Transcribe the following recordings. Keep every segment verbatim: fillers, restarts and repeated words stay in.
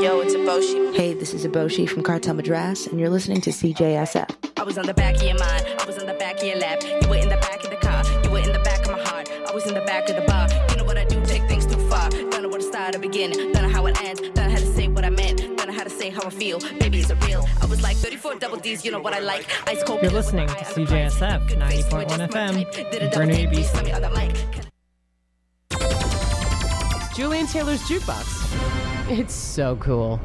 Yo, it's Eboshi. Hey, this is Eboshi from Cartel Madras, and you're listening to C J S F. I was on the back of your mind, I was on the back of your lap. You were in the back of the car, you were in the back of my heart. I was in the back of the bar. You know what I do, take things too far. Don't know where to start or begin, don't know how it ends. Don't know how to say what I meant, don't know how to say how I feel. Baby, is it real? I was like thirty-four double D's, you know what I like. Ice cold. You're listening to C J S F ninety point one F M, Burnaby, B C. Julian Taylor's Jukebox. It's so cool.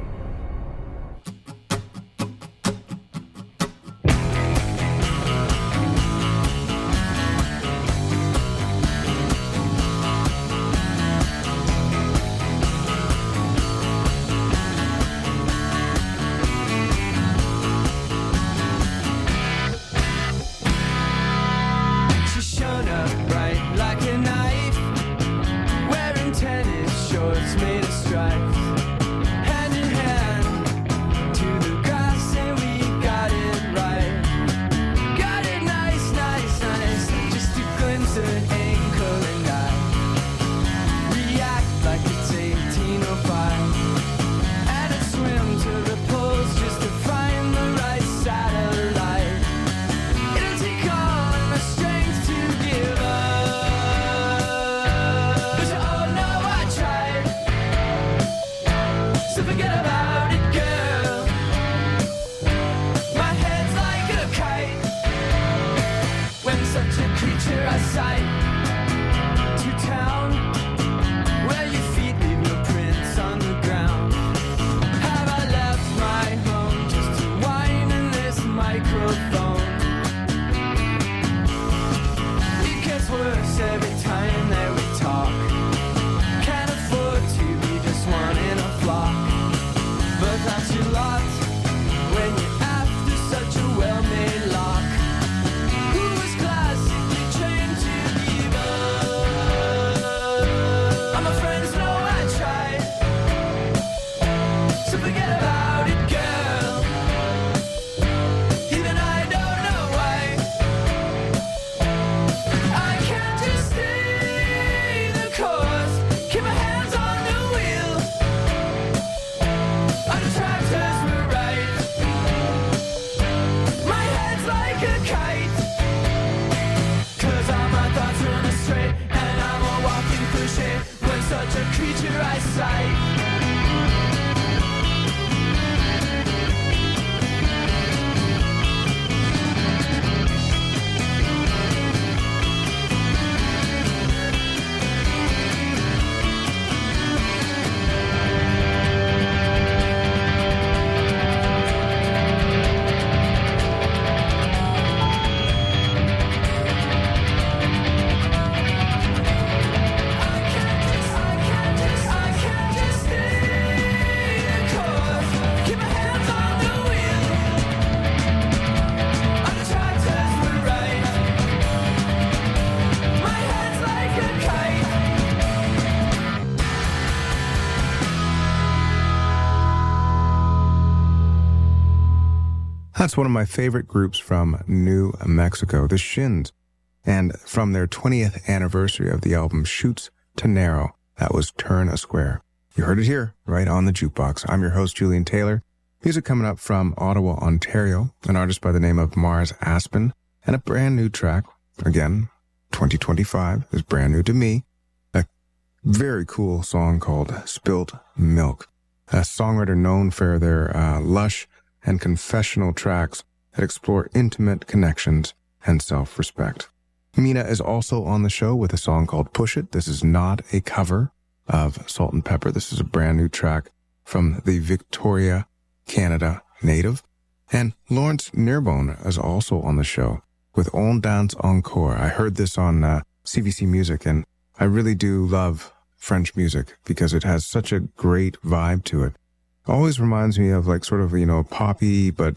That's one of my favorite groups from New Mexico, the Shins. And from their twentieth anniversary of the album Shoots to Narrow, that was Turn a Square. You heard it here, right on the jukebox. I'm your host, Julian Taylor. Music coming up from Ottawa, Ontario, an artist by the name of Mars Aspen, and a brand new track, again, twenty twenty-five, is brand new to me. A very cool song called Spilt Milk. A songwriter known for their uh, lush and confessional tracks that explore intimate connections and self-respect. Mina is also on the show with a song called Push It. This is not a cover of Salt and Pepper. This is a brand new track from the Victoria, Canada native. And Lawrence Nearbone is also on the show with On Dance Encore. I heard this on uh, C B C Music, and I really do love French music because it has such a great vibe to it. Always reminds me of like sort of, you know, poppy, but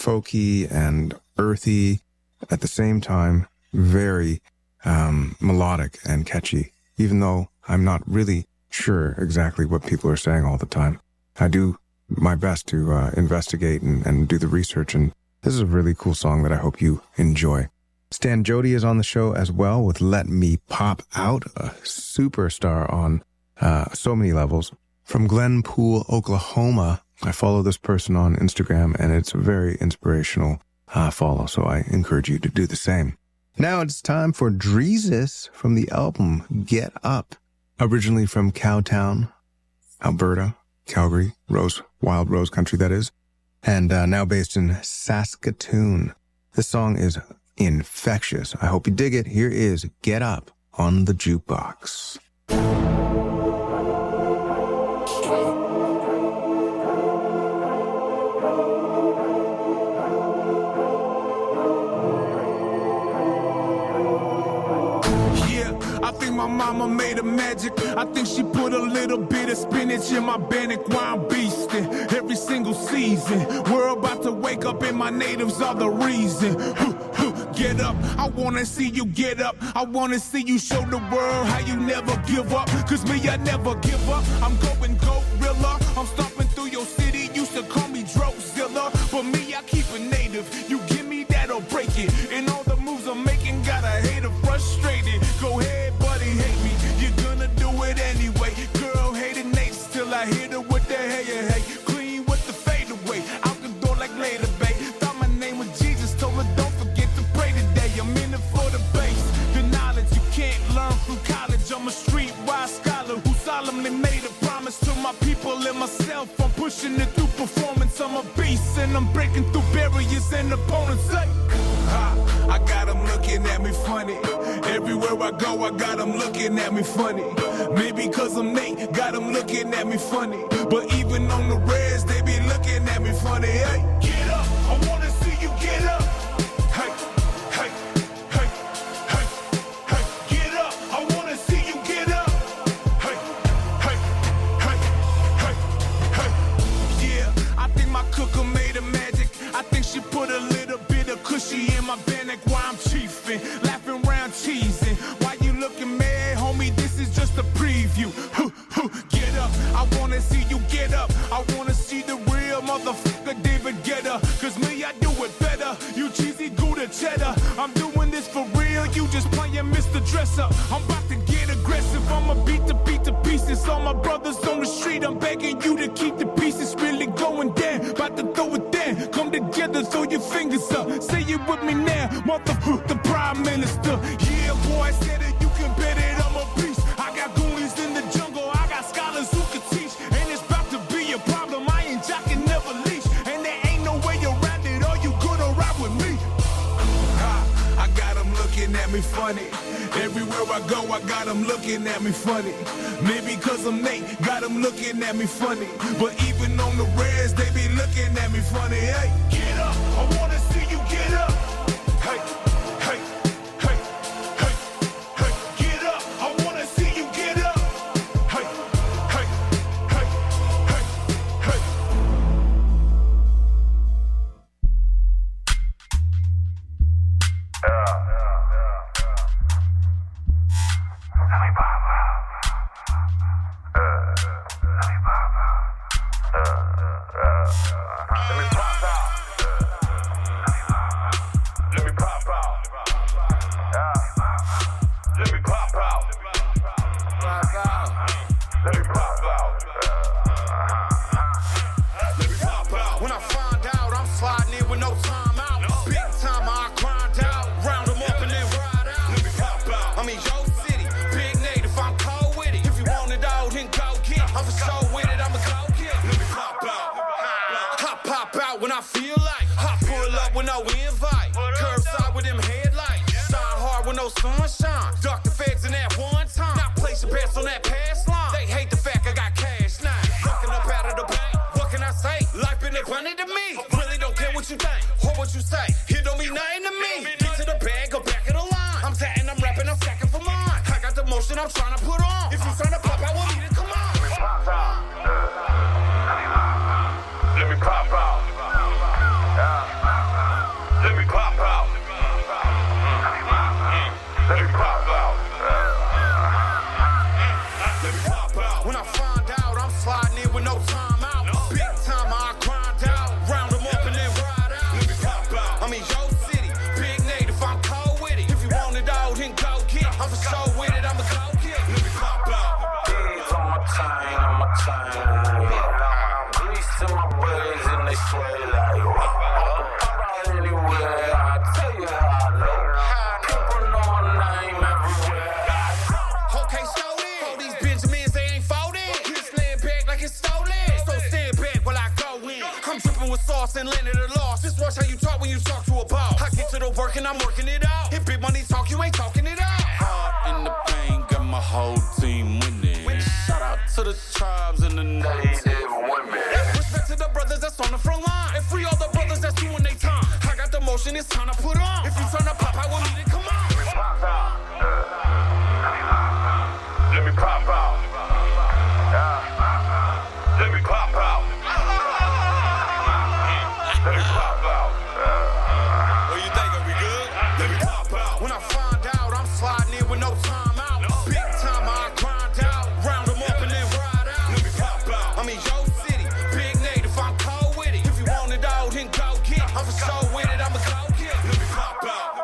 folky and earthy at the same time, very um, melodic and catchy, even though I'm not really sure exactly what people are saying all the time. I do my best to uh, investigate and, and do the research, and this is a really cool song that I hope you enjoy. Stan Jody is on the show as well with Let Me Pop Out, a superstar on uh, so many levels. from Glenpool, Oklahoma. I follow this person on Instagram, and it's a very inspirational uh, follow, so I encourage you to do the same. Now it's time for Dreezus from the album Get Up. Originally from Cowtown, Alberta, Calgary, Rose, Wild Rose Country, that is, and uh, now based in Saskatoon. This song is infectious. I hope you dig it. Here is Get Up on the Jukebox. I think my mama made a magic. I think she put a little bit of spinach in my bannock while I'm beasting every single season. We're about to wake up and my natives are the reason. Get up, I wanna see you get up. I wanna see you show the world how you never give up. Cause me, I never give up. I'm going gorilla. I'm stomping through your city. Used to call me Drozilla, but me, I keep it native. You give me that or break it. And all the moves I'm making got a hater frustrated. Go ahead, buddy, hate me. You're gonna do it anyway. Girl, hated Nate, still I hit her with the hey, hey, hey. Clean with the fade away. Out the door like later, babe. Thought my name was Jesus, told her don't forget to pray today. I'm in it for the base. The knowledge you can't learn from college. I'm a streetwise scholar who solemnly made a promise to my people and myself. I'm pushing it through performance. I'm a beast and I'm breaking through barriers and opponents say, ha, I got them looking at me funny. Everywhere I go, I got them looking at me funny. Maybe cause I'm Nate, got them looking at me funny. But even on the reds, they be looking at me funny. Hey, get up, I wanna see you get up. Hey, hey, hey, hey, hey, get up, I wanna see you get up. Hey, hey, hey, hey, hey. Yeah, I think my cooker made a magic. I think she put a little bit of cushy in my bannock while I'm chiefing. Laughing round cheesing. Why you looking mad, homie? This is just a preview. Get up, I wanna see you get up. I wanna see the real motherfucker David Guetta. Cause me, I do it better. You cheesy Gouda cheddar. I'm doing this for real, you just playing Mister Dresser. I'm about to get aggressive, I'ma beat the beat to pieces. All my brothers on the street, I'm begging you to keep the pieces really going down. About to throw it down, come together, throw your fingers up. Say it with me now, motherfucker, the Prime Minister. Yeah, boy, I said it, you can bet it, I'm a beast. I got goonies in the jungle, I got scholars who can teach. And it's about to be a problem, I ain't jocking, never leash. And there ain't no way around it, are you gonna ride with me? Ha, I got them looking at me funny. Everywhere I go, I got them looking at me funny. Maybe cause I'm Nate, got them looking at me funny. But even on the reds, they be looking at me funny. Hey, get up, I wanna see you get up. Hey, hey, hey, hey, hey, get up, I wanna see you get up. Hey, hey, hey, hey, hey. Yeah. Let me pop out. Uh, let me pop out. Uh, uh, let me pop out. Let me pop out. Yeah. Let me pop out. Let me pop out. Let me pop out. When I find out, I'm sliding in with no time out. Big time, I grind out. Round them up and then ride out. Let me pop out. I'm in your city. Big native, I'm cold with it. If you want it all, then go get it. I'm for sure with it, I'ma go get it. Let me pop out. I pop out when I feel like. I pull up with no invite. Curbside with them headlights. Shine hard with no sunshine. Duck the feds in that one time. Not place your bets on that past line. They hate the fact I got cash now. Fucking up out of the bank. What can I say? Life been funny to me. Really don't care what you think or what you say. It don't mean nothing to me. Get to the bag, go back of the line. I'm tatting, I'm rapping, I'm stacking for mine. I got the motion I'm trying to put on. If you trying to pop out with me, then come on. Let me pop out. Let me pop out. Let me pop out. Let me pop out. Let me pop out. When I find out, I'm sliding in with no time out. Big time, I grind out. Round them up and then ride out. Let me pop out. I'm in your city. Big native, I'm cold with it. If you want it all, then go get it. I'm for sure with it, I'ma go get it. Let me pop out. Days on my time, on my time. and landed a loss. Just watch how you talk when you talk to a boss. I get to the work and I'm working it out. If big money talk, you ain't talking it out. Hard in the pain, got my whole team winning. winning. Shout out to the tribes and the native women. Respect to the brothers that's on the front line. And free all the brothers that's doing their time. I got the motion, it's time to put on. If you turn to pop, I will need it, come on. Let me pop out. Uh, let me pop out. Uh, let me pop out. Let me pop out. Uh, what you think, are we good? Let me pop out. When I find out, I'm sliding in with no time out. Big time, I grind out. Round them up and then ride out. Let me pop out. I'm in your city, big native, I'm cold with it. If you want it all, then go get it. I'm for sure with it, I'ma go get it. Let me pop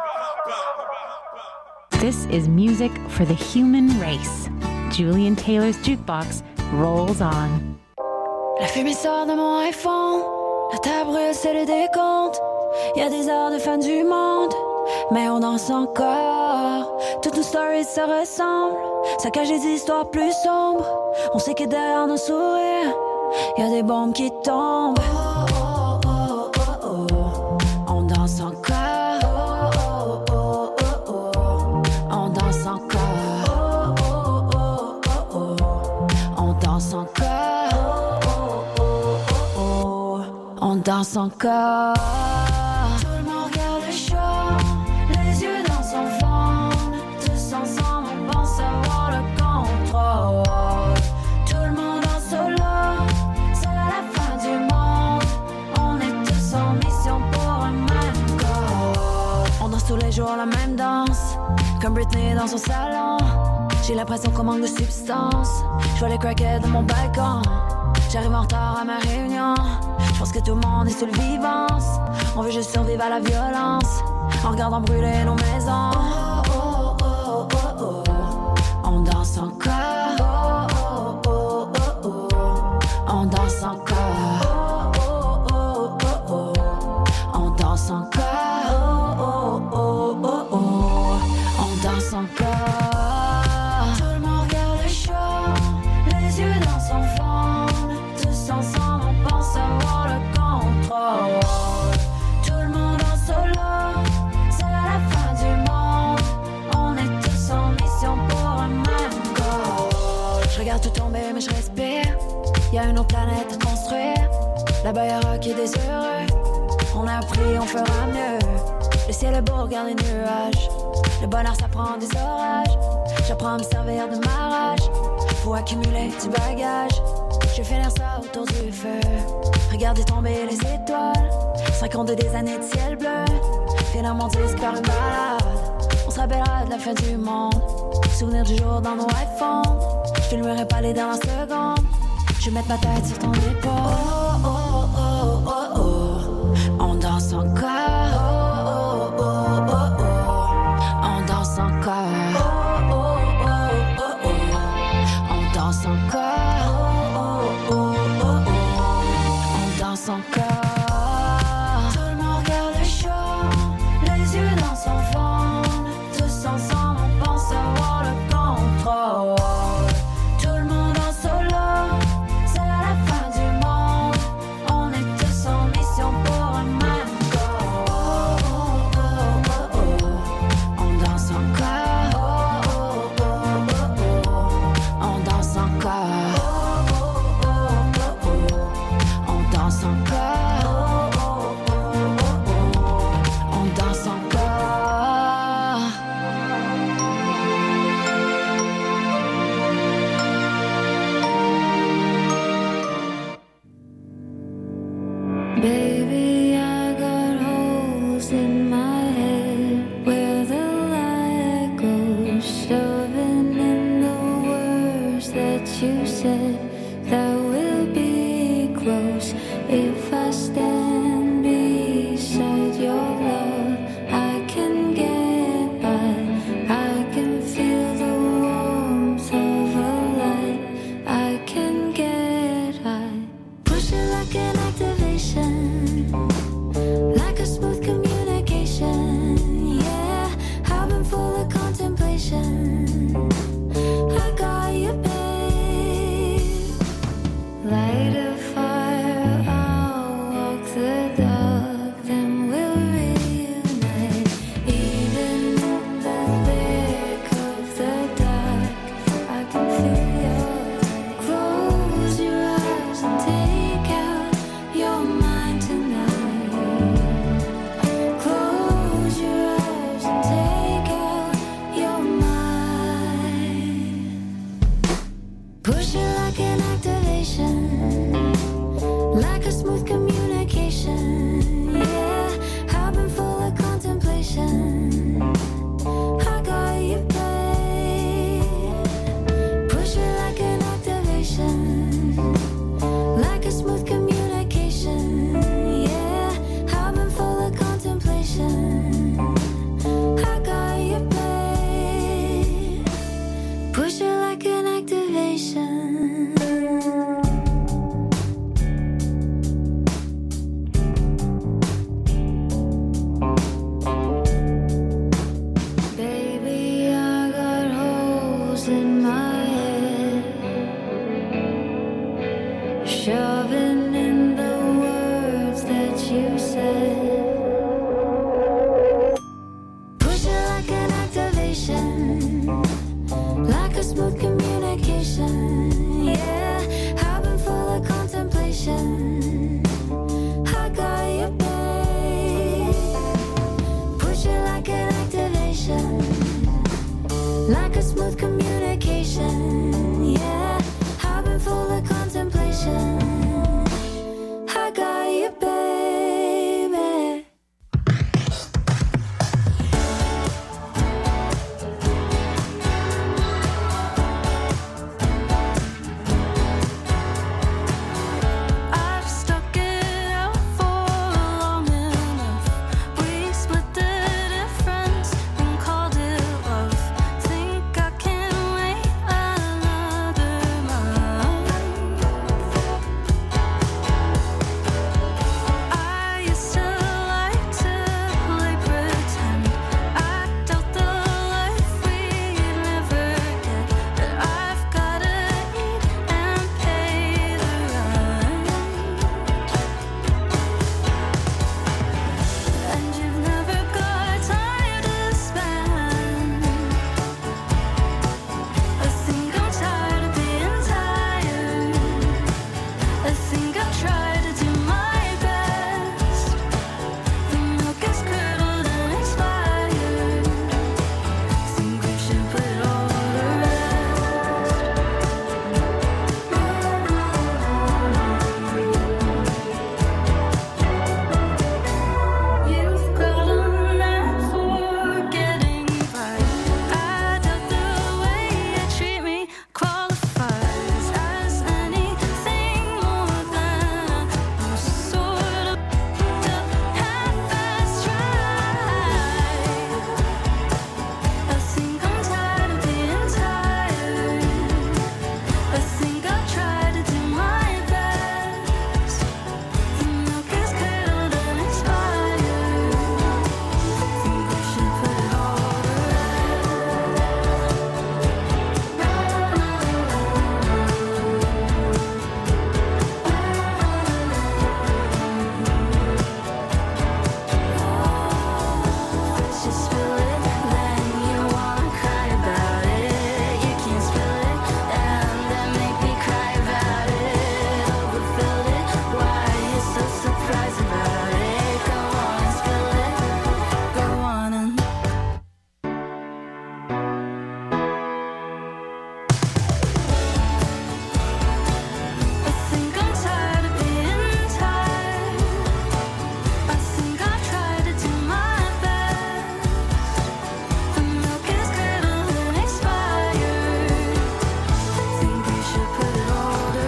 out. This is music for the human race. Julian Taylor's Jukebox rolls on. La fumée sort de mon iPhone. La table brûle, c'est le décompte. Y'a des heures de fin du monde, mais on danse encore. Toutes nos stories se ressemblent. Ça cache des histoires plus sombres. On sait que derrière nos sourires, y'a des bombes qui tombent. Oh, oh, oh, oh, oh. On danse encore. Oh, oh, oh, oh, oh. On danse encore. Oh, oh, oh, oh, oh. On danse encore. Oh, oh, oh, oh. On danse encore. Tout le monde regarde le show, les yeux dans son fond. Tous ensemble, on pense avoir le contrôle. Tout le monde en solo, c'est la fin du monde. On est tous en mission pour un même goal. On danse tous les jours la même danse, comme Britney dans son salon. J'ai l'impression qu'on manque de substance. Je vois les crackheads de mon balcon. J'arrive en retard à ma réunion. Je pense que tout le monde est sous le vivance. On veut juste survivre à la violence en regardant brûler nos maisons. Oh, oh, oh, oh, oh. On danse encore. Oh, oh, oh, oh, oh. On danse encore. Oh, oh, oh, oh, oh. On danse encore. Oh, oh, oh, oh, oh. On danse encore. Tout le monde regarde le show, les yeux dans son fond. Tous ensemble, on pense avoir le contrôle. Tout le monde en solo, c'est la fin du monde. On est tous en mission pour un même goal. Je regarde tout tomber, mais je respire. Y'a une autre planète à construire. Là-bas, y'a rock et des heureux. On a appris, on fera mieux. Le ciel est beau, regarde les nuages. Le bonheur, ça prend des orages. J'apprends à me servir de ma rage pour accumuler du bagage. Je vais finir ça autour du feu. Regardez tomber les étoiles. cinquante-deux des années de ciel bleu. Finir mon disque par une balade. On se rappellera de la fin du monde. Souvenir du jour dans nos iPhones. Je filmerai pas les dernières secondes. Je vais mettre ma tête sur ton épaule. Oh, oh, oh, oh, oh, oh. On danse encore. Oh, oh, oh, oh, oh. On danse encore. Oh, oh, oh, oh, oh. On danse encore. Oh, oh, oh, oh, oh. On danse encore. Tout le monde regarde le show, les yeux dans son fond. Tous ensemble, on pense avoir le contrôle. Tout le monde en solo, c'est la fin du monde. On est tous en mission pour un même goal. Oh, oh, oh, oh, oh. On danse encore. Oh, oh, oh, oh, oh. On danse encore. Oh, oh, oh, oh, oh. On danse encore. Oh, oh, oh, oh, oh. On danse encore. Baby, I got holes in my head where the light goes, shoving in the words that you said that will be close if I stand beside your love. I can get by, I can feel the warmth of a light, I can get high. Push it like an activation, like a smooth communication. Yeah, I've been full of contemplation. I got you, babe. Push it like an activation, like a smooth communication. Yeah, I've been full of contemplation. I got you, babe. Push it like an activation, like a smooth communication. Yeah, I've been full of contemplation. I got you, babe. Push it like an activation. Baby, I got holes in my head, shoving in the words that you said. Push it like an activation, like a smooth communication. Yeah, I've been full of contemplation. I got you, babe. Push it like an activation, like a smooth communication. Yeah, I've been full of contemplation. I got you, baby. I've stuck it out for long enough. We split the difference and called it love. Think I can wait another month. I used to like to play pretend. I doubt the life we'd never get. But I've gotta eat and pay the rent. And you've never got time to spend. I think I'm tired of being tired. I think I've tried to do my best. The milk is curdled and expired. Think we should put it all to rest. You've got a knack for getting by. I doubt the way you treat me qualifies as anything more than a sort of half-assed try. I think I'm tired of being tired. I think I'll try to do my best. The milk is curdled and expired. Think we should put it all to First you spill it, then you wanna cry about it. You can't spill it, and then make me cry about it. Overfilled it, why you so surprised about it? Go on and spill it, go on and I think I'm tired of being tired. I think I'll try to do my best. The milk is curdled and expired. Think we should put it all to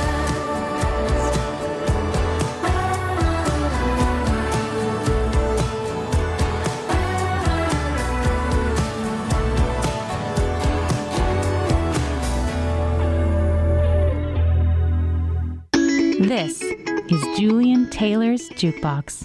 Rest. This is Julian Taylor's Jukebox.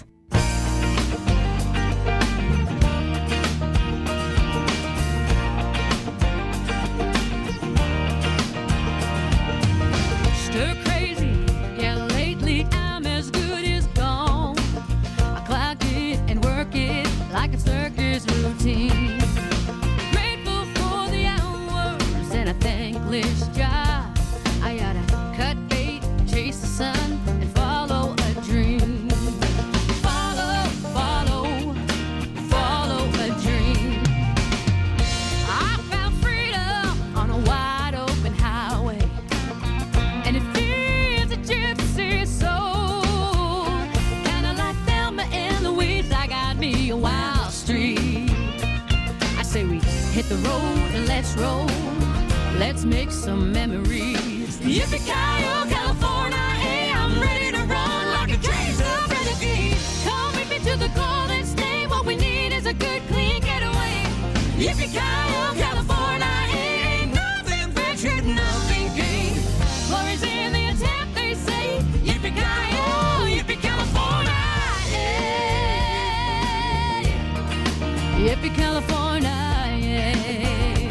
Stir crazy, yeah, lately I'm as good as gone. I clock it and work it like a circus routine. Grateful for the hours and a thankless job. I gotta cut bait, chase the sun, and follow a dream. Follow, follow, follow a dream. I found freedom on a wide open highway. let's make some memories. Yippee-ki-yo, California, hey, I'm ready to run like a crazy renegade. Come with me to the Golden State. What we need is a good, clean getaway. Yippee-ki-yo, California, hey, ain't nothing ventured, nothing gained. Glory's in the attempt, they say. Yippee-ki-yo, yippee-California, yeah. Yippee-California, yeah.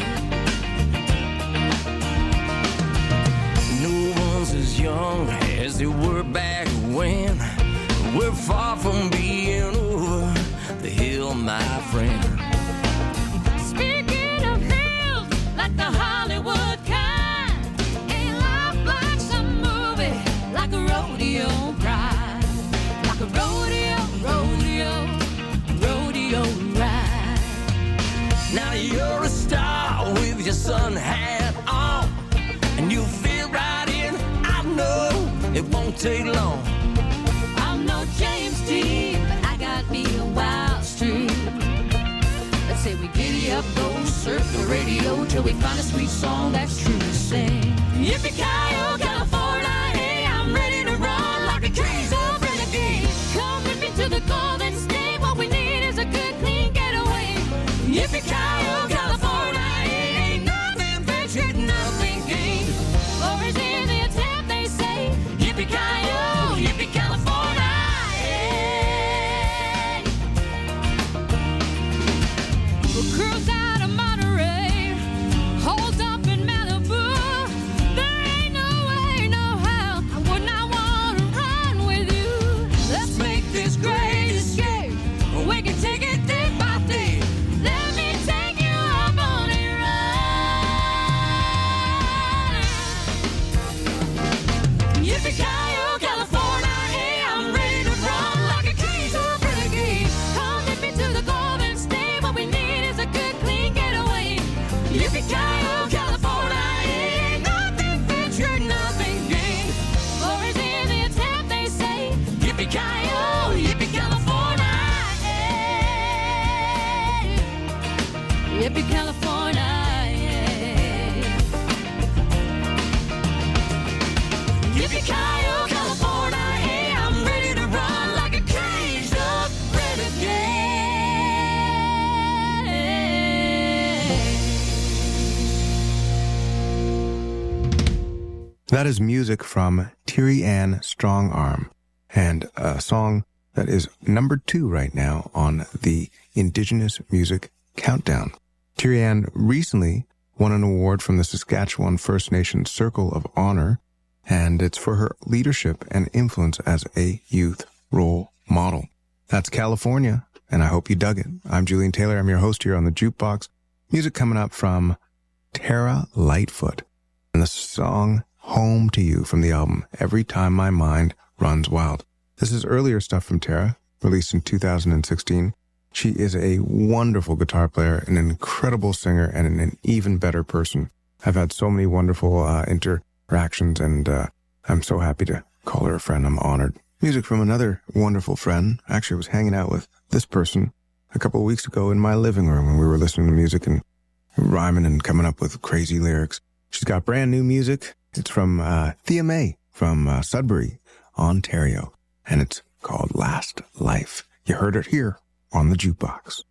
No one's as young as they were back when. We're far from being over the hill, my friend. Speaking of hills, like the Hollywood kind, ain't life like some movie, like a rodeo ride, like a rodeo, rodeo, rodeo ride. Now you're a star with your sun hat on, and you fit right in. I know it won't take long. I'm no James Dean, but I got me a wild streak. Let's say we giddy up, go surf the radio till we find a sweet song that's true to sing. Yippee-ki-yo, California, hey, I'm ready to run like a crazy renegade. Come with me to the Golden State. What we need is a good, clean getaway. Yippee-ki-yo, California, hey, ain't nothing ventured, nothing gained. Glory's in the attempt, they say. Yippee-ki-yo, yippee-California, yeah. We'll cruise out of Monterey, hold up in Malibu. There ain't no way, no how, I would not want to run with you. Let's make this great escape. We can take it day by day. Let me take you up on a ride. Yippee-ki-yo, California, hey, I'm ready to run like a crazy renegade. Come with me to the Golden State. What we need is a good, clean getaway. Yippee-ki-yo, California, hey, ain't nothing ventured, nothing gained. Glory's in the attempt, they say. Yippee-ki-yo, yippee-California, hey. Yippee-California, yeah. Yippee-ki-yo, California, hey, I'm ready to run like a caged up renegade. That is music from Thierry Ann Strongarm, and a song that is number two right now on the Indigenous Music Countdown. Thierry Ann recently won an award from the Saskatchewan First Nation Circle of Honor, and it's for her leadership and influence as a youth role model. That's California, and I hope you dug it. I'm Julian Taylor. I'm your host here on the Jukebox. Music coming up from Tara Lightfoot, and the song Home to You from the album Every Time My Mind Runs Wild. This is earlier stuff from Tara, released in two thousand sixteen. She is a wonderful guitar player, an incredible singer, and an even better person. I've had so many wonderful uh, interactions, and uh, I'm so happy to call her a friend. I'm honored. Music from another wonderful friend. Actually, I was hanging out with this person a couple of weeks ago in my living room, and we were listening to music and rhyming and coming up with crazy lyrics. She's got brand new music. It's from uh, Thea May from uh, Sudbury, Ontario, and it's called Last Life. You heard it here on the Jukebox.